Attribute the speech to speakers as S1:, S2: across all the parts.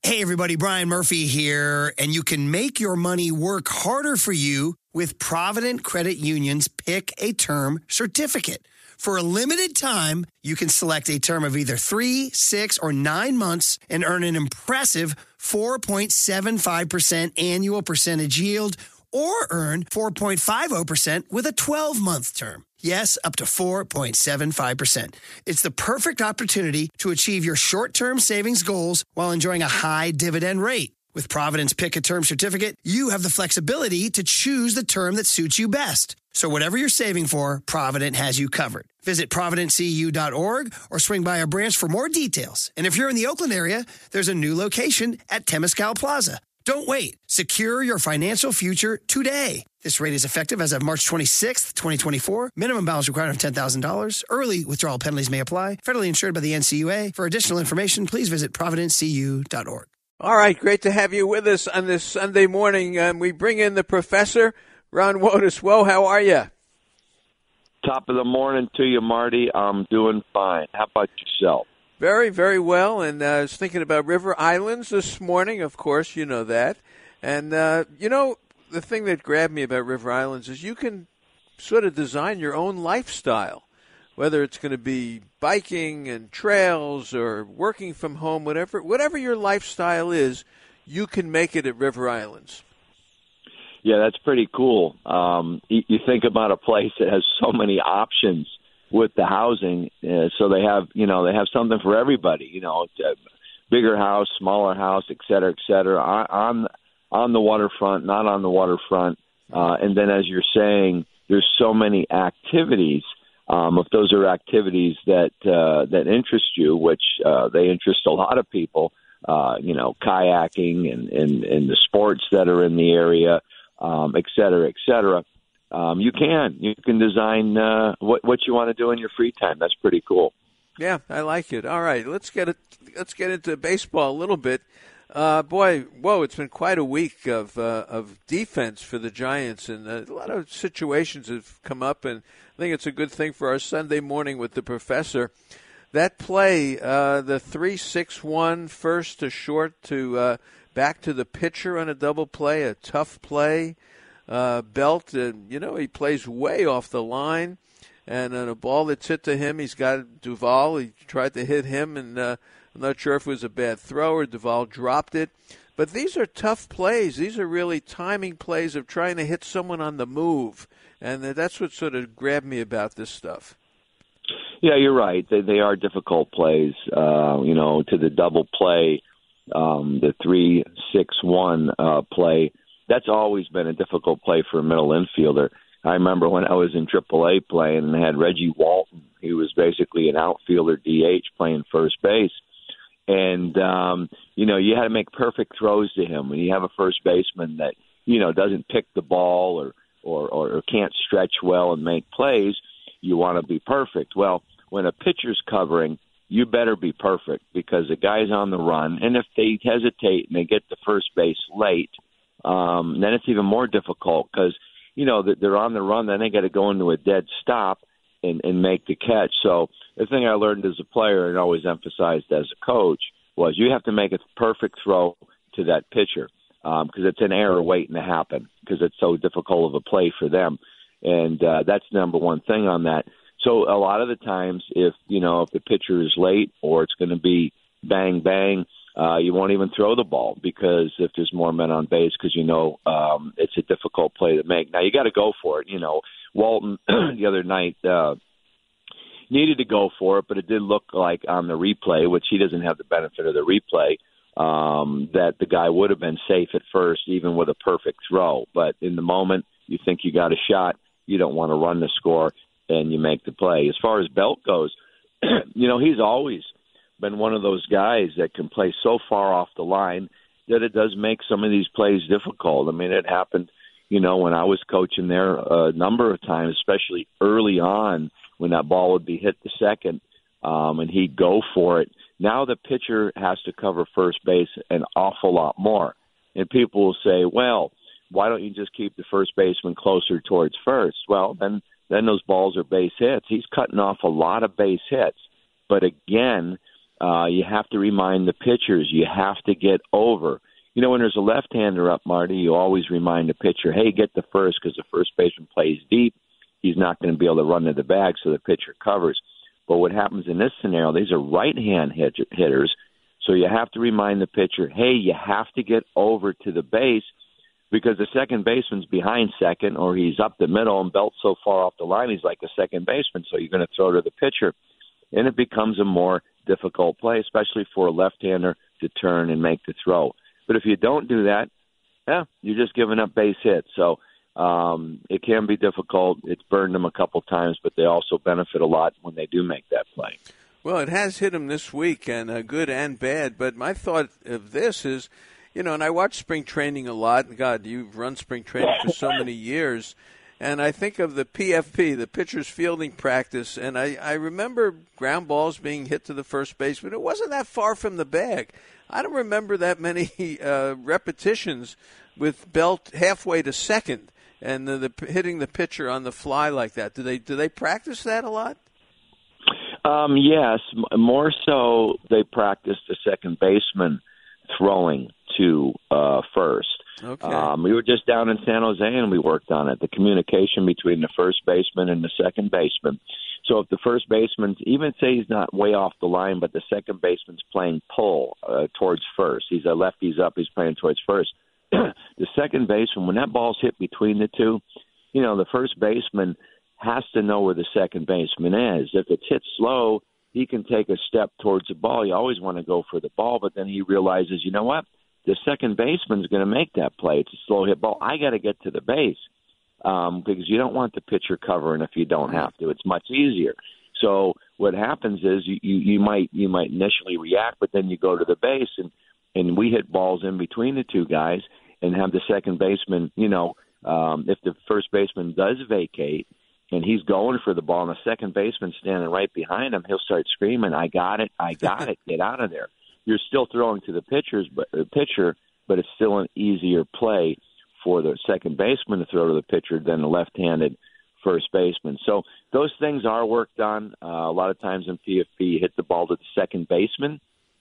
S1: Hey, everybody, Brian Murphy here, and you can make your money work harder for you with Provident Credit Union's Pick a Term certificate. For a limited time, you can select a term of either 3, 6, or 9 months and earn an impressive 4.75% annual percentage yield, or earn 4.50% with a 12-month term. Yes, up to 4.75%. It's the perfect opportunity to achieve your short-term savings goals while enjoying a high dividend rate. With Provident's Pick a Term certificate, you have the flexibility to choose the term that suits you best. So whatever you're saving for, Provident has you covered. Visit providentcu.org or swing by a branch for more details. And if you're in the Oakland area, there's a new location at Temescal Plaza. Don't wait. Secure your financial future today. This rate is effective as of March 26th, 2024. Minimum balance required of $10,000. Early withdrawal penalties may apply. Federally insured by the NCUA. For additional information, please visit providentcu.org.
S2: All right, great to have you with us on this Sunday morning. We bring in the professor, Ron Wotus. Whoa, how are you?
S3: Top of the morning to you, Marty. I'm doing fine. How about yourself?
S2: Very, very well. And I was thinking about River Islands this morning. Of course, you know that. And, the thing that grabbed me about River Islands is you can sort of design your own lifestyle, whether it's going to be biking and trails or working from home, whatever your lifestyle is, you can make it at River Islands.
S3: Yeah, that's pretty cool. You think about a place that has so many options with the housing, so they have something for everybody. Bigger house, smaller house, et cetera, on the waterfront, not on the waterfront, and then as you're saying, there's so many activities. If those are activities that interest you, which they interest a lot of people, kayaking and the sports that are in the area, et cetera, et cetera. You can design what you want to do in your free time. That's pretty cool.
S2: Yeah, I like it. All right, let's get into baseball a little bit. It's been quite a week of defense for the Giants, and a lot of situations have come up, and I think it's a good thing for our Sunday morning with the professor. That play, the 3-6-1 first to short to back to the pitcher on a double play, a tough play. Belt, he plays way off the line, and on a ball that's hit to him, he's got Duvall. He tried to hit him, and I'm not sure if it was a bad throw or Duvall dropped it. But these are tough plays. These are really timing plays of trying to hit someone on the move, and that's what sort of grabbed me about this stuff.
S3: Yeah, you're right. They are difficult plays. To the double play, the 3-6-1 play. That's always been a difficult play for a middle infielder. I remember when I was in AAA playing and had Reggie Walton. He was basically an outfielder DH playing first base. And, you had to make perfect throws to him. When you have a first baseman that, doesn't pick the ball or can't stretch well and make plays, you want to be perfect. Well, when a pitcher's covering, you better be perfect because the guy's on the run. And if they hesitate and they get to first base late, then it's even more difficult because, they're on the run, then they got to go into a dead stop and make the catch. So the thing I learned as a player and always emphasized as a coach was you have to make a perfect throw to that pitcher because it's an error waiting to happen because it's so difficult of a play for them. And that's the number one thing on that. So a lot of the times if the pitcher is late or it's going to be bang, bang, you won't even throw the ball because if there's more men on base because it's a difficult play to make. Now, you got to go for it. Walton the other night needed to go for it, but it did look like on the replay, which he doesn't have the benefit of the replay, that the guy would have been safe at first even with a perfect throw. But in the moment, you think you got a shot, you don't want to run the score, and you make the play. As far as Belt goes, he's always been one of those guys that can play so far off the line that it does make some of these plays difficult. I mean, it happened, when I was coaching there a number of times, especially early on when that ball would be hit to second and he'd go for it. Now the pitcher has to cover first base an awful lot more. And people will say, well, why don't you just keep the first baseman closer towards first? Well, then those balls are base hits. He's cutting off a lot of base hits. But again, you have to remind the pitchers, you have to get over. When there's a left-hander up, Marty, you always remind the pitcher, hey, get to first, because the first baseman plays deep. He's not going to be able to run to the bag, so the pitcher covers. But what happens in this scenario, these are right-hand hitters, so you have to remind the pitcher, hey, you have to get over to the base, because the second baseman's behind second, or he's up the middle and Belt's so far off the line, he's like a second baseman, so you're going to throw to the pitcher. And it becomes a more difficult play, especially for a left-hander to turn and make the throw. But if you don't do that, you're just giving up base hits. So it can be difficult. It's burned them a couple times, but they also benefit a lot when they do make that play.
S2: Well, it has hit them this week, and good and bad. But my thought of this is, and I watch spring training a lot. God, you've run spring training for so many years. And I think of the PFP, the pitcher's fielding practice, and I remember ground balls being hit to the first baseman. It wasn't that far from the bag. I don't remember that many repetitions with Belt halfway to second and hitting the pitcher on the fly like that. Do they practice that a lot?
S3: Yes, more so they practice the second baseman throwing to first.
S2: Okay.
S3: We were just down in San Jose and we worked on it, the communication between the first baseman and the second baseman. So if the first baseman, even say he's not way off the line, but the second baseman's playing pull towards first. He's a lefty's up, he's playing towards first. The second baseman, when that ball's hit between the two, the first baseman has to know where the second baseman is. If it's hit slow, he can take a step towards the ball. You always want to go for the ball, but then he realizes, you know what? The second baseman's going to make that play. It's a slow hit ball. I got to get to the base because you don't want the pitcher covering if you don't have to. It's much easier. So what happens is you might initially react, but then you go to the base, and we hit balls in between the two guys and have the second baseman, if the first baseman does vacate and he's going for the ball and the second baseman standing right behind him, he'll start screaming, I got it, get out of there. You're still throwing to the pitcher, but it's still an easier play for the second baseman to throw to the pitcher than the left-handed first baseman. So those things are worked on. A lot of times in PFP, you hit the ball to the second baseman,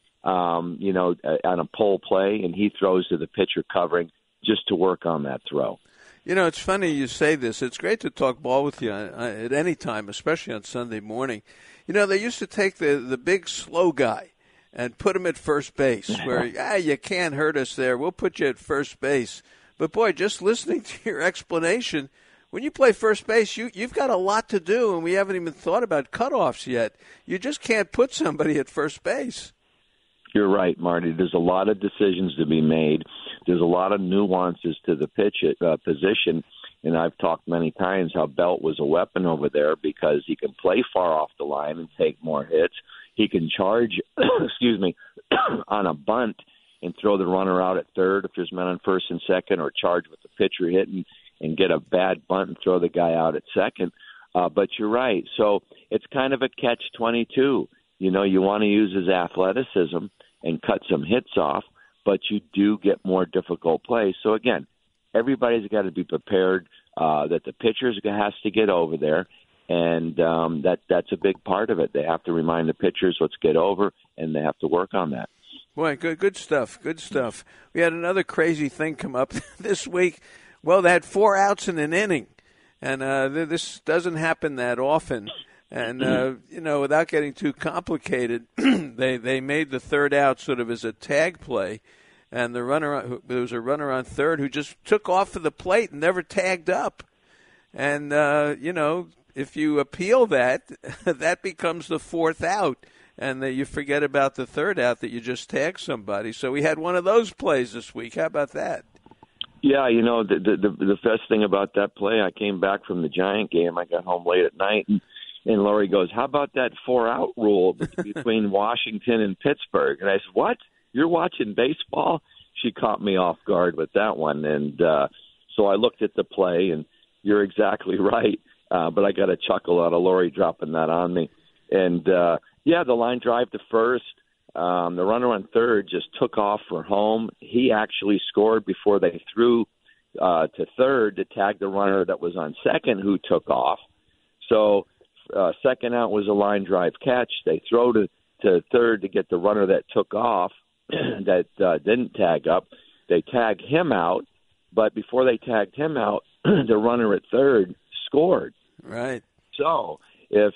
S3: on a pull play, and he throws to the pitcher covering just to work on that throw.
S2: It's funny you say this. It's great to talk ball with you at any time, especially on Sunday morning. They used to take the big slow guy and put him at first base where, you can't hurt us there. We'll put you at first base. But, boy, just listening to your explanation, when you play first base, you've got a lot to do, and we haven't even thought about cutoffs yet. You just can't put somebody at first base.
S3: You're right, Marty. There's a lot of decisions to be made. There's a lot of nuances to the pitch position, and I've talked many times how Belt was a weapon over there because he can play far off the line and take more hits. He can charge, on a bunt and throw the runner out at third if there's men on first and second, or charge with the pitcher hitting and get a bad bunt and throw the guy out at second. But you're right. So it's kind of a catch-22. You want to use his athleticism and cut some hits off, but you do get more difficult plays. So, again, everybody's got to be prepared that the pitcher has to get over there, and that's a big part of it. They have to remind the pitchers, let's get over, and they have to work on that.
S2: Boy, good stuff, good stuff. We had another crazy thing come up this week. Well, they had 4 outs in an inning, and this doesn't happen that often. And, without getting too complicated, they made the third out sort of as a tag play. And there was a runner on third who just took off of the plate and never tagged up. And, if you appeal that, that becomes the 4th out. And you forget about the third out that you just tagged somebody. So we had one of those plays this week. How about that?
S3: Yeah, the best thing about that play, I came back from the Giant game. I got home late at night, and Lori goes, how about that 4-out rule between Washington and Pittsburgh? And I said, what? You're watching baseball? She caught me off guard with that one. And so I looked at the play, and you're exactly right. But I got a chuckle out of Lori dropping that on me. And, the line drive to first. The runner on third just took off for home. He actually scored before they threw to third to tag the runner that was on second who took off. So second out was a line drive catch. They throw to to third to get the runner that took off that didn't tag up. They tagged him out, but before they tagged him out, the runner at third scored.
S2: Right.
S3: So if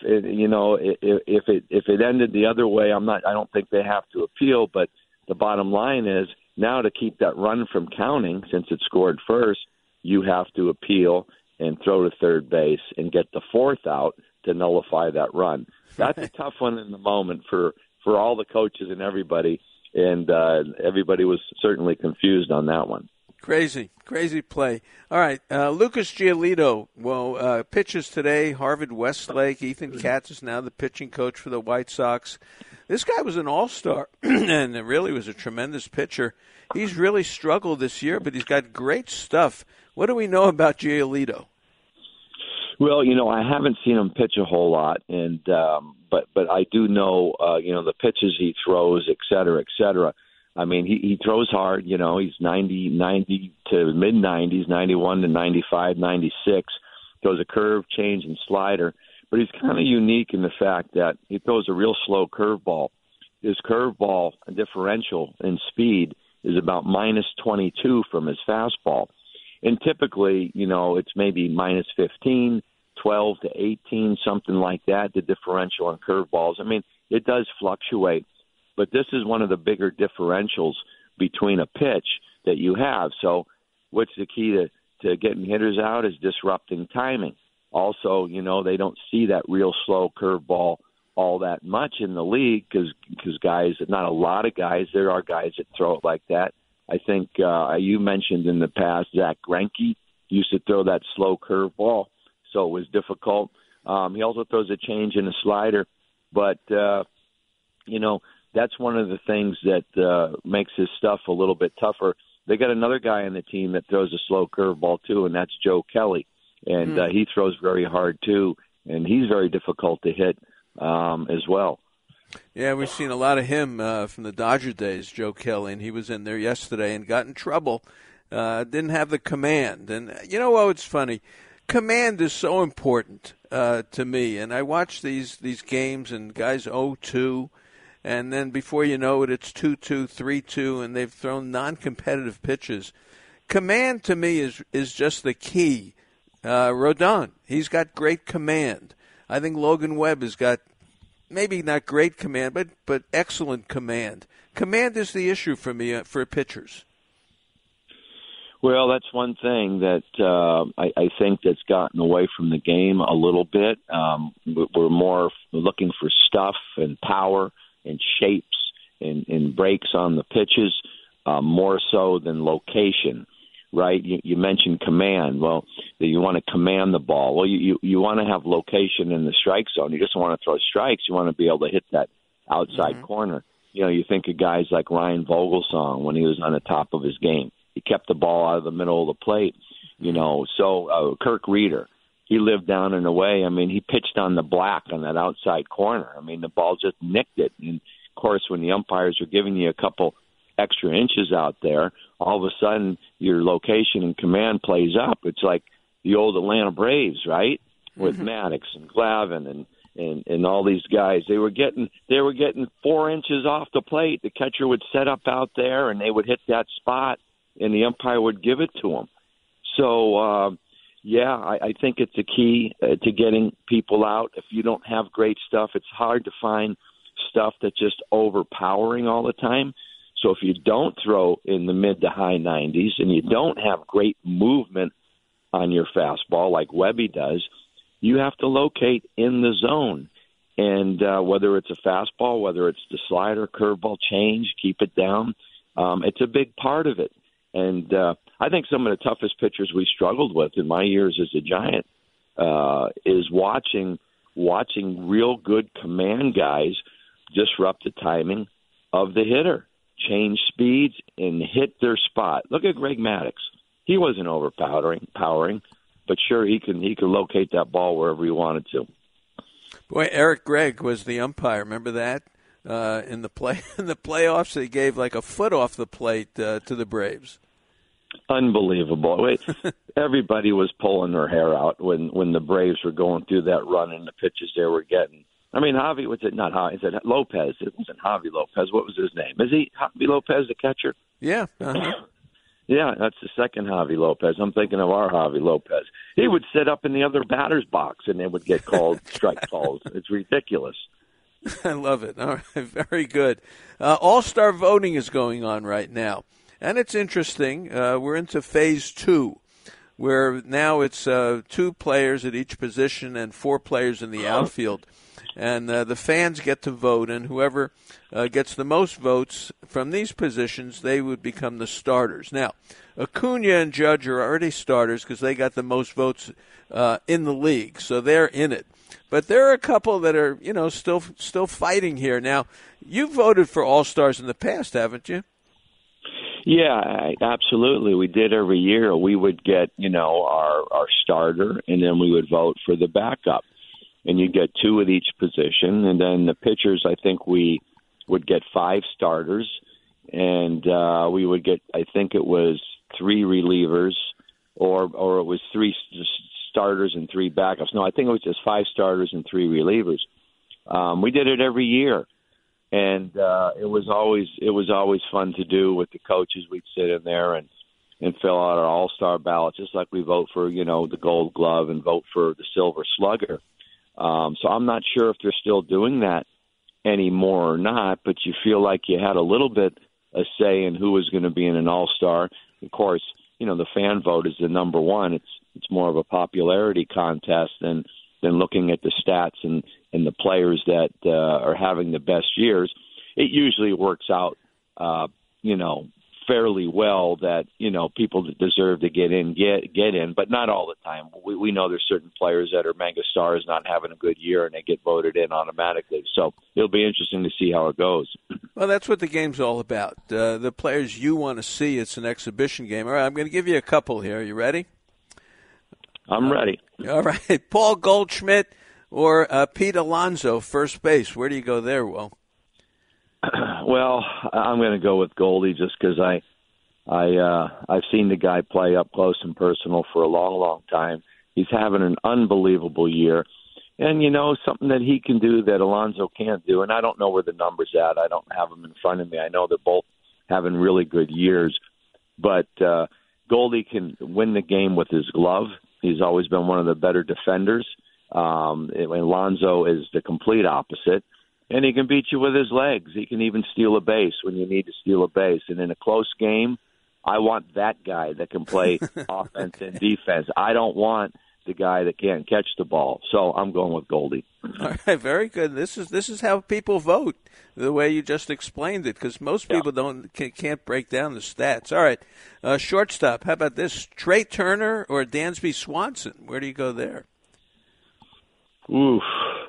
S3: it ended the other way, I don't think they have to appeal. But the bottom line is now to keep that run from counting, since it scored first, you have to appeal and throw to third base and get the fourth out to nullify that run. That's a tough one in the moment for all the coaches and everybody. And everybody was certainly confused on that one.
S2: Crazy play. All right, Lucas Giolito, pitches today. Harvard Westlake. Ethan Katz is now the pitching coach for the White Sox. This guy was an all-star and really was a tremendous pitcher. He's really struggled this year, but he's got great stuff. What do we know about Giolito?
S3: Well, I haven't seen him pitch a whole lot, and but I do know, the pitches he throws, et cetera, et cetera. I mean, he throws hard. He's 90 to mid-90s, 91 to 95, 96. Throws a curve, change, and slider. But he's kind of unique in the fact that he throws a real slow curveball. His curveball differential in speed is about minus 22 from his fastball. And typically, it's maybe minus 15, 12 to 18, something like that, the differential on curveballs. I mean, it does fluctuate. But this is one of the bigger differentials between a pitch that you have. So what's the key to getting hitters out is disrupting timing. Also, they don't see that real slow curveball all that much in the league because guys, not a lot of guys, there are guys that throw it like that. I think you mentioned in the past Zach Greinke used to throw that slow curveball, so it was difficult. He also throws a change and a slider. But, that's one of the things that makes his stuff a little bit tougher. They got another guy on the team that throws a slow curveball too, and that's Joe Kelly. And he throws very hard too, and he's very difficult to hit as well.
S2: Yeah, we've seen a lot of him from the Dodger days, Joe Kelly, and he was in there yesterday and got in trouble. Didn't have the command. And you know what? It's funny. Command is so important to me. And I watch these games, and guys 0-2. And then before you know it, it's 2-2, 3-2, and they've thrown non-competitive pitches. Command to me is just the key. Rodon, he's got great command. I think Logan Webb has got maybe not great command, but excellent command. Command is the issue for me for pitchers.
S3: Well, that's one thing that I think that's gotten away from the game a little bit. We're more looking for stuff and power and shapes and breaks on the pitches, more so than location, right? You mentioned command. Well, you want to command the ball. Well, you want to have location in the strike zone. You just don't want to throw strikes. You want to be able to hit that outside corner. You think of guys like Ryan Vogelsong when he was on the top of his game. He kept the ball out of the middle of the plate, So Kirk Reeder, he lived down and away. I mean, he pitched on the black on that outside corner. I mean, the ball just nicked it. And, of course, when the umpires are giving you a couple extra inches out there, all of a sudden your location and command plays up. It's like the old Atlanta Braves, right, with Maddox and Glavine and all these guys. They were getting 4 inches off the plate. The catcher would set up out there, and they would hit that spot, and the umpire would give it to them. So, I think it's a key to getting people out. If you don't have great stuff, it's hard to find stuff that's just overpowering all the time. So if you don't throw in the mid to high 90s and you don't have great movement on your fastball like Webby does, you have to locate in the zone. And whether it's a fastball, whether it's the slider, curveball, change, keep it down, it's a big part of it. And I think some of the toughest pitchers we struggled with in my years as a Giant is watching real good command guys disrupt the timing of the hitter, change speeds, and hit their spot. Look at Greg Maddux. He wasn't overpowering, but sure, he could locate that ball wherever he wanted to.
S2: Boy, Eric Gregg was the umpire. Remember that? In the playoffs, they gave like a foot off the plate to the Braves.
S3: Unbelievable. Wait, everybody was pulling their hair out when the Braves were going through that run and the pitches they were getting. I mean, Javi, was it not Javi? Is it Lopez? It wasn't Javi Lopez. What was his name? Is he Javi Lopez, the catcher?
S2: Yeah. Uh-huh.
S3: Yeah, that's the second Javi Lopez. I'm thinking of our Javi Lopez. He would sit up in the other batter's box, and they would get called strike calls. It's ridiculous.
S2: I love it. All right, very good. All-Star voting is going on right now, and it's interesting. We're into phase 2, where now it's 2 players at each position and 4 players in the outfield. And the fans get to vote, and whoever gets the most votes from these positions, they would become the starters. Now, Acuna and Judge are already starters because they got the most votes in the league, so they're in it. But there are a couple that are, still fighting here. Now, you voted for All-Stars in the past, haven't you?
S3: Yeah, absolutely. We did every year. We would get, our starter, and then we would vote for the backup. And you get 2 at each position. And then the pitchers, I think we would get 5 starters. And we would get, I think it was 3 relievers, or it was 3 starters and 3 backups. No, I think it was just 5 starters and 3 relievers. We did it every year. And it was always fun to do with the coaches. We'd sit in there and fill out our all-star ballot, just like we vote for, the Gold Glove and vote for the Silver Slugger. So I'm not sure if they're still doing that anymore or not, but you feel like you had a little bit of say in who was going to be in an all-star. Of course, the fan vote is the number one. It's more of a popularity contest than looking at the stats and the players that are having the best years. It usually works out, fairly well that, people that deserve to get in, but not all the time. We know there's certain players that are mega stars not having a good year and they get voted in automatically. So it'll be interesting to see how it goes.
S2: Well, that's what the game's all about. The players you want to see, it's an exhibition game. All right, I'm going to give you a couple here. You ready?
S3: I'm ready.
S2: All right. Paul Goldschmidt or Pete Alonso, first base. Where do you go there, Will?
S3: Well, I'm going to go with Goldie just because I've seen the guy play up close and personal for a long, long time. He's having an unbelievable year. And, something that he can do that Alonso can't do, and I don't know where the number's at. I don't have them in front of me. I know they're both having really good years. But Goldie can win the game with his glove. He's always been one of the better defenders. Alonso is the complete opposite. And he can beat you with his legs. He can even steal a base when you need to steal a base. And in a close game, I want that guy that can play offense and defense. I don't want the guy that can't catch the ball. So I'm going with Goldie.
S2: All right, very good. This is how people vote, the way you just explained it, because most people can't break down the stats. All right, shortstop. How about this? Trey Turner or Dansby Swanson? Where do you go there?
S3: Oof.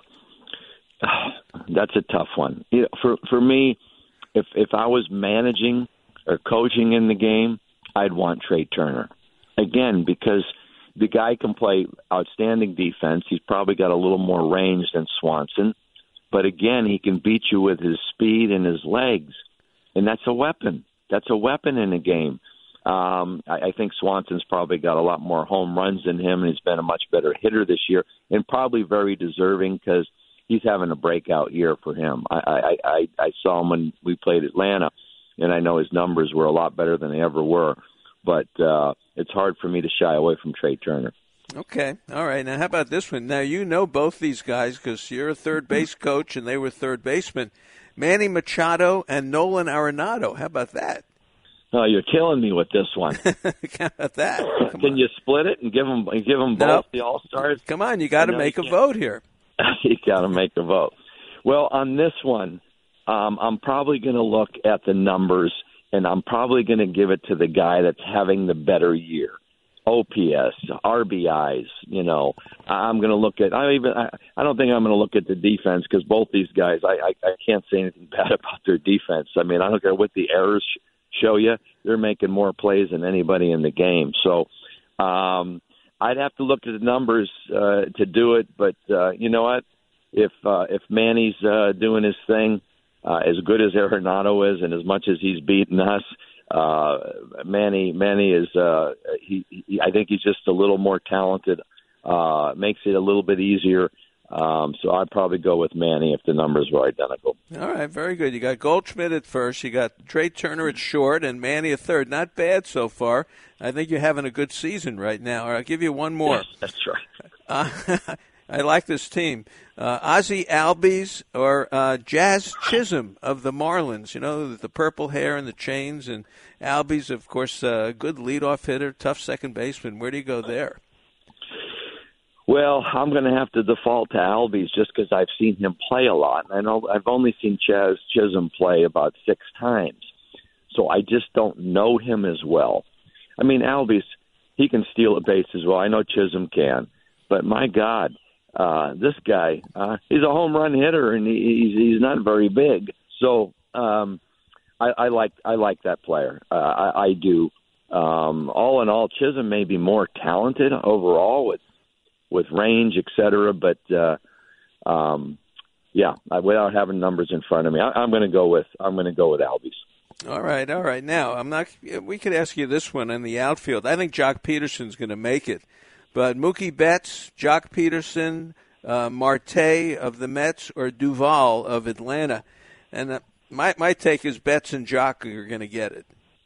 S3: That's a tough one. For me, if I was managing or coaching in the game, I'd want Trey Turner. Again, because the guy can play outstanding defense. He's probably got a little more range than Swanson. But again, he can beat you with his speed and his legs. And that's a weapon. That's a weapon in the game. I think Swanson's probably got a lot more home runs than him, and he's been a much better hitter this year, and probably very deserving because he's having a breakout year for him. I saw him when we played Atlanta, and I know his numbers were a lot better than they ever were. But it's hard for me to shy away from Trey Turner.
S2: Okay. All right. Now, how about this one? Now, you know both these guys because you're a third base coach, and they were third basemen. Manny Machado and Nolan Arenado. How about that?
S3: Oh, you're killing me with this one.
S2: How about that?
S3: Can you split it and give them both the All-Stars?
S2: Come on. You got to make a vote here.
S3: You got to make a vote. Well, on this one, I'm probably going to look at the numbers, and I'm probably going to give it to the guy that's having the better year. OPS, RBIs, I'm going to look at. I don't think I'm going to look at the defense because both these guys, I can't say anything bad about their defense. I mean, I don't care what the errors show you; they're making more plays than anybody in the game. So I'd have to look at the numbers to do it. But you know what? If Manny's doing his thing, as good as Arenado is, and as much as he's beaten us. Manny is I think he's just a little more talented, makes it a little bit easier So I'd probably go with Manny if the numbers were identical.
S2: All right, very good. You got Goldschmidt at first. You got Trey Turner at short and Manny at third. Not bad so far. I think you're having a good season right now. I'll give you one more.
S3: Yes, that's right.
S2: I like this team. Ozzie Albies or Jazz Chisholm of the Marlins. You know, the purple hair and the chains. And Albies, of course, a good leadoff hitter, tough second baseman. Where do you go there?
S3: Well, I'm going to have to default to Albies just because I've seen him play a lot. I know I've only seen Jazz Chisholm play about 6 times, so I just don't know him as well. I mean, Albies, he can steal a base as well. I know Chisholm can, but my God, this guy, he's a home run hitter, and he's not very big. So I like that player. I do. All in all, Chisholm may be more talented overall with range, et cetera. But, without having numbers in front of me, I'm going to go with Albies.
S2: All right. Now, we could ask you this one in the outfield. I think Jock Peterson's going to make it. But Mookie Betts, Jock Peterson, Marte of the Mets, or Duvall of Atlanta. And my take is Betts and Jock are going to get it.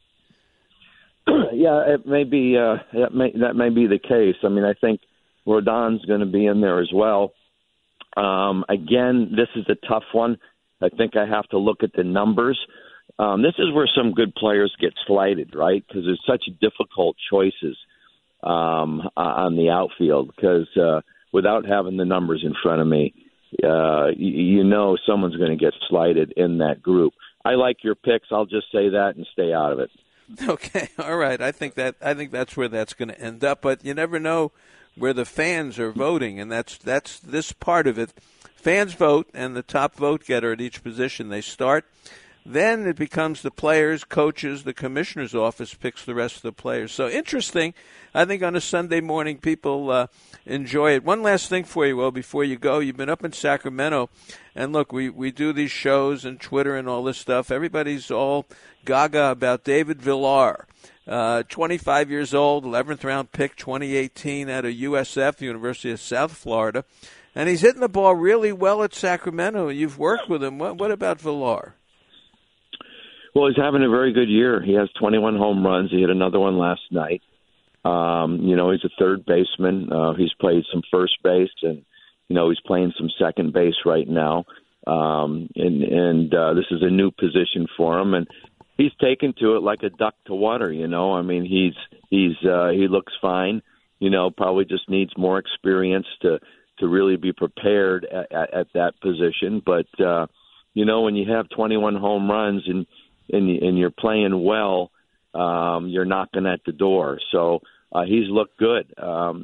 S3: Yeah, it may be. That may be the case. I mean, I think Rodon's going to be in there as well. Again, this is a tough one. I think I have to look at the numbers. This is where some good players get slighted, right? Because there's such difficult choices on the outfield. Because without having the numbers in front of me, you know someone's going to get slighted in that group. I like your picks. I'll just say that and stay out of it.
S2: Okay, all right. I think that's where that's going to end up. But you never know where the fans are voting, and that's this part of it. Fans vote, and the top vote getter at each position, they start. Then it becomes the players, coaches, the commissioner's office picks the rest of the players. So interesting. I think on a Sunday morning people enjoy it. One last thing for you, Will, before you go. You've been up in Sacramento, and look, we do these shows and Twitter and all this stuff. Everybody's all gaga about David Villar. 25 years old, 11th round pick, 2018 out of USF, the University of South Florida. And he's hitting the ball really well at Sacramento. You've worked with him. What about Villar?
S3: Well, he's having a very good year. He has 21 home runs. He hit another one last night. He's a third baseman. He's played some first base, and, he's playing some second base right now. This is a new position for him, and he's taken to it like a duck to water. I mean, he looks fine. Probably just needs more experience to really be prepared at that position. But when you have 21 home runs and you're playing well, you're knocking at the door. So he's looked good.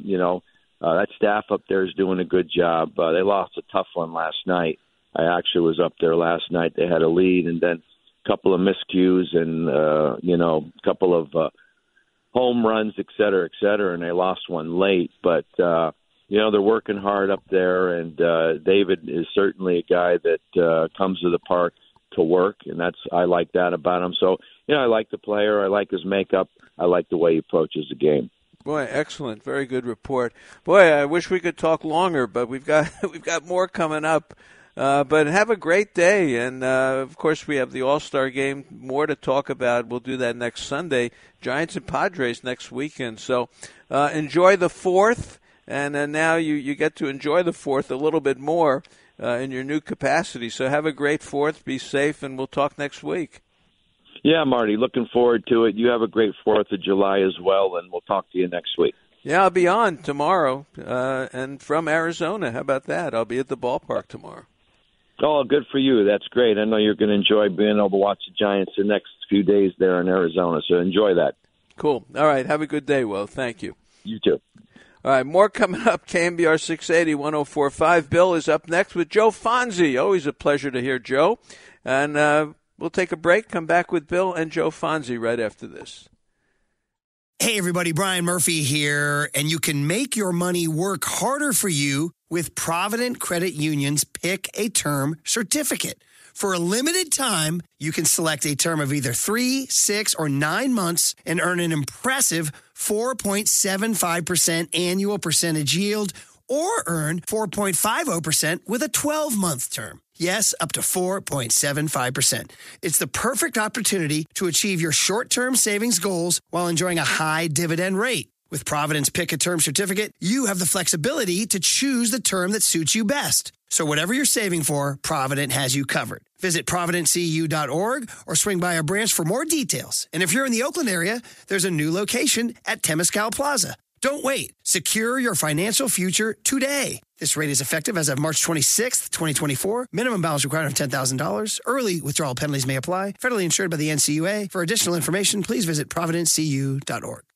S3: That staff up there is doing a good job. They lost a tough one last night. I actually was up there last night. They had a lead, and then a couple of miscues and, a couple of home runs, et cetera, and they lost one late. But, they're working hard up there, and David is certainly a guy that comes to the park to work, and I like that about him. So, I like the player. I like his makeup. I like the way he approaches the game.
S2: Boy, excellent. Very good report. Boy, I wish we could talk longer, but we've got more coming up. But have a great day. And, of course, we have the All-Star Game, more to talk about. We'll do that next Sunday. Giants and Padres next weekend. So enjoy the 4th, and now you get to enjoy the 4th a little bit more in your new capacity. So have a great 4th. Be safe, and we'll talk next week.
S3: Yeah, Marty, looking forward to it. You have a great 4th of July as well, and we'll talk to you next week.
S2: Yeah, I'll be on tomorrow and from Arizona. How about that? I'll be at the ballpark tomorrow.
S3: Oh, good for you. That's great. I know you're going to enjoy being able to watch the Giants the next few days there in Arizona, so enjoy that.
S2: Cool. All right, have a good day, Will. Thank you.
S3: You too.
S2: All right, more coming up. KMBR 680 1045. Bill is up next with Joe Fonzie. Always a pleasure to hear Joe. And we'll take a break, come back with Bill and Joe Fonzie right after this.
S1: Hey, everybody, Brian Murphy here, and you can make your money work harder for you with Provident Credit Union's Pick a Term certificate. For a limited time, you can select a term of either 3, 6, or 9 months and earn an impressive 4.75% annual percentage yield or earn 4.50% with a 12-month term. Yes, up to 4.75%. It's the perfect opportunity to achieve your short-term savings goals while enjoying a high dividend rate. With Providence Pick a Term Certificate, you have the flexibility to choose the term that suits you best. So whatever you're saving for, Provident has you covered. Visit providencecu.org or swing by a branch for more details. And if you're in the Oakland area, there's a new location at Temescal Plaza. Don't wait. Secure your financial future today. This rate is effective as of March 26th, 2024. Minimum balance required of $10,000. Early withdrawal penalties may apply. Federally insured by the NCUA. For additional information, please visit providencecu.org.